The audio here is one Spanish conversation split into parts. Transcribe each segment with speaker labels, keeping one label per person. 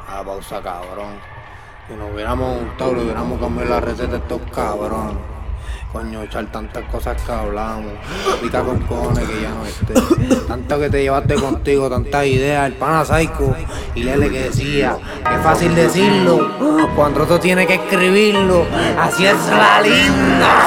Speaker 1: A pausa, cabrón. Si nos hubiéramos juntado, le hubiéramos cambiado la receta a estos cabrones. Coño, echar tantas cosas que hablamos. Pica con cojones que ya no esté. Tanto que te llevaste contigo, tantas ideas. El pana Psycho y Lele que decía que es fácil decirlo cuando otro tiene que escribirlo. Así es la linda.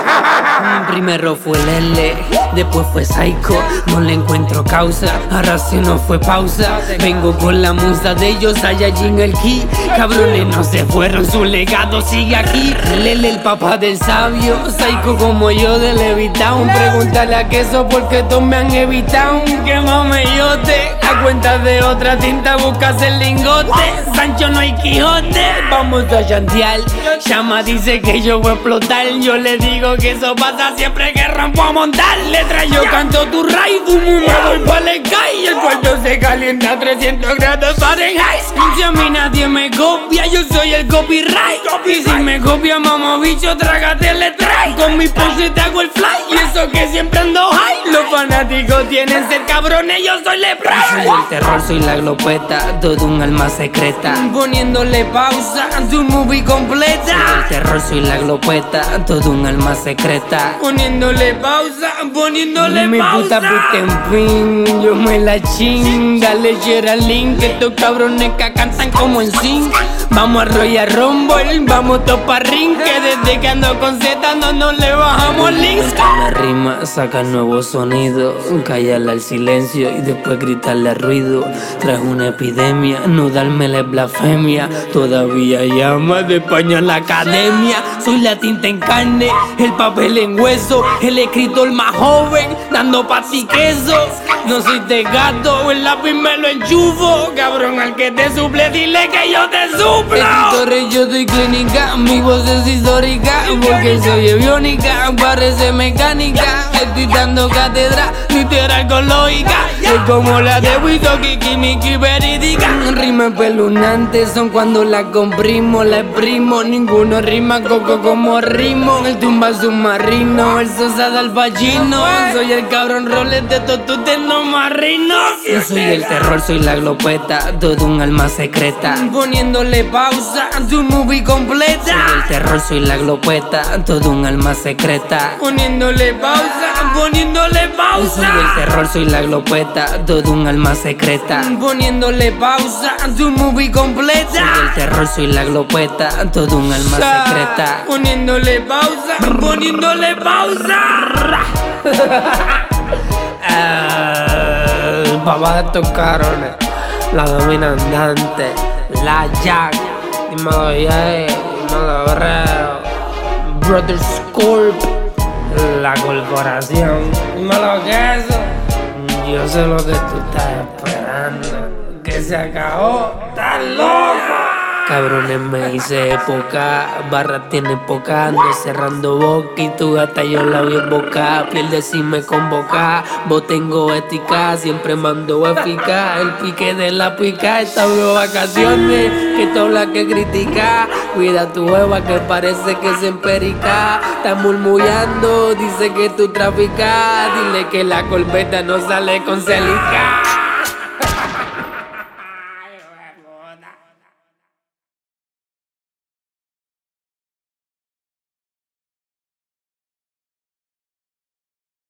Speaker 2: Primero fue Lele, después fue Psycho. No le encuentro causa, ahora si no fue pausa. Vengo con la musa de ellos, Saiyajin el ki. Cabrones no se fueron, su legado sigue aquí. Lele el papá del sabio, Psycho como yo de Levitown. Pregúntale a Queso porque todos me han evitado. Que mameyote, a cuenta de otra tinta buscas el lingote. Sancho no hay Quijote, vamos a chantear. Llama dice que yo voy a explotar. Yo le digo que eso pasa siempre que rompo a montar. Letra yo canto tu raid, fumo me voy pa'l sky. El cuarto se calienta a 300 grados Fahrenheit. Si a mí nadie me copia, yo soy el copyright. Y si me copia mamá bicho, trágate el strike. Con mi pose te hago el fly, y eso que siempre ando high. Los fanáticos tienen ser cabrones, yo soy Lebron. Soy el terror, soy la glopeta, todo un alma secreta. Poniéndole pausa a tu movie completa. Soy el terror, soy la glopeta, todo un alma secreta. Poniéndole pausa, poniéndole mi pausa. Mi puta en fin, yo me la chinga. Lechera link, que estos cabrones que cantan como en zinc. Vamos a Royal Rumble, vamos topa ring. Que desde que ando con Z no le bajamos links. Una rima, saca nuevo sonido. Callarle al silencio y después gritarle al ruido. Tras una epidemia, no darme la blasfemia. Todavía llama de España la academia. Soy la tinta en carne, el papel en hueso. El escritor más joven, dando pati queso. No soy de gato, el lápiz me lo enchufo. Cabrón, al que te suple, dile que yo te suplo. Escritores, yo soy clínica, mi voz es histórica. Porque soy biónica, parece mecánica. Estoy dando cátedra, literal con lógica. Es como la de Wisoki, química y verídica. Rimas pelunantes son cuando la comprimo, la exprimo. Ninguno rima coco como rimo. El tumba submarino, el Sosa del Pacino. Soy el cabrón Rolex de Totute no marrino. Yo soy el terror, soy la glopeta, todo un alma secreta. Poniéndole pausa a tu movie completa. Soy el terror, soy la glopeta, todo un alma secreta. Poniéndole pausa, poniéndole pausa. Soy el terror, soy la glopeta, todo un alma secreta. Poniéndole pausa a tu movie completa. Soy el terror, soy la glopeta, todo un alma secreta. Poniéndole pausa, poniéndole pausa. El papá de estos cabrones, la dominante, la Jack, dímelo Jay, dímelo Breo, Brother Scorp, la corporación, dímelo Queso. Yo sé lo que tú estás esperando, que se acabó, estás loco. Cabrones me hice época, barra tiene poca, ando cerrando boca y tu gata yo la vi en boca. Pierde si me convoca, vos tengo ética, siempre mando eficaz. El pique de la pica, esta veo vacaciones, que tú hablas que critica. Cuida tu hueva que parece que se emperica. Está murmullando, dice que tú traficas. Dile que la corbeta no sale con celica.